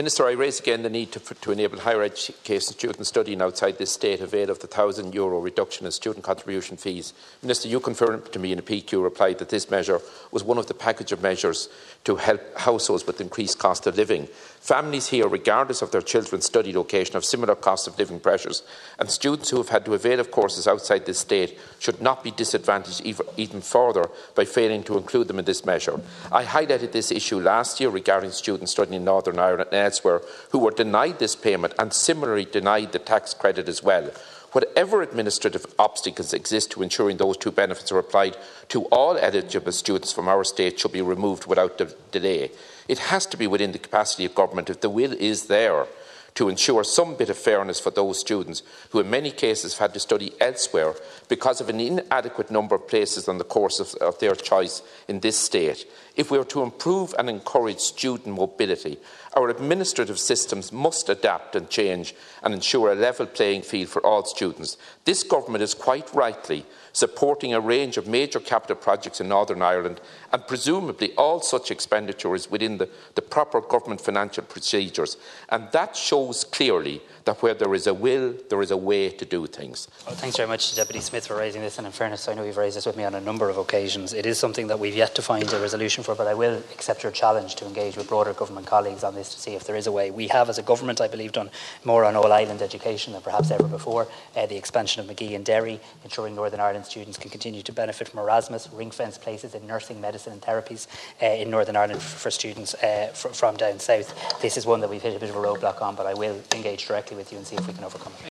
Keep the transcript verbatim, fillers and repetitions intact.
Minister, I raise again the need to, to enable higher education students studying outside this state avail of the one thousand euro reduction in student contribution fees. Minister, you confirmed to me in a P Q reply that this measure was one of the package of measures to help households with increased cost of living. Families here, regardless of their children's study location, have similar cost of living pressures, and students who have had to avail of courses outside this state should not be disadvantaged even further by failing to include them in this measure. I highlighted this issue last year regarding students studying in Northern Ireland and elsewhere who were denied this payment and similarly denied the tax credit as well. Whatever administrative obstacles exist to ensuring those two benefits are applied to all eligible students from our state should be removed without de delay. It has to be within the capacity of government, if the will is there, to ensure some bit of fairness for those students who in many cases have had to study elsewhere because of an inadequate number of places on the courses of their choice in this state. If we are to improve and encourage student mobility, our administrative systems must adapt and change and ensure a level playing field for all students. This government is quite rightly supporting a range of major capital projects in Northern Ireland, and presumably all such expenditure is within the, the proper government financial procedures. And that shows clearly that where there is a will, there is a way to do things. Well, thanks very much, Deputy Smith, for raising this. And in fairness, I know you've raised this with me on a number of occasions. It is something that we've yet to find a resolution for, but I will accept your challenge to engage with broader government colleagues on this to see if there is a way. We have, as a government, I believe, done more on all-island education than perhaps ever before. Uh, the expansion of Magee and Derry, ensuring Northern Ireland students can continue to benefit from Erasmus, ring-fence places in nursing, medicine and therapies uh, in Northern Ireland for students uh, fr from down south. This is one that we've hit a bit of a roadblock on, but I will engage directly with you and see if we can overcome it.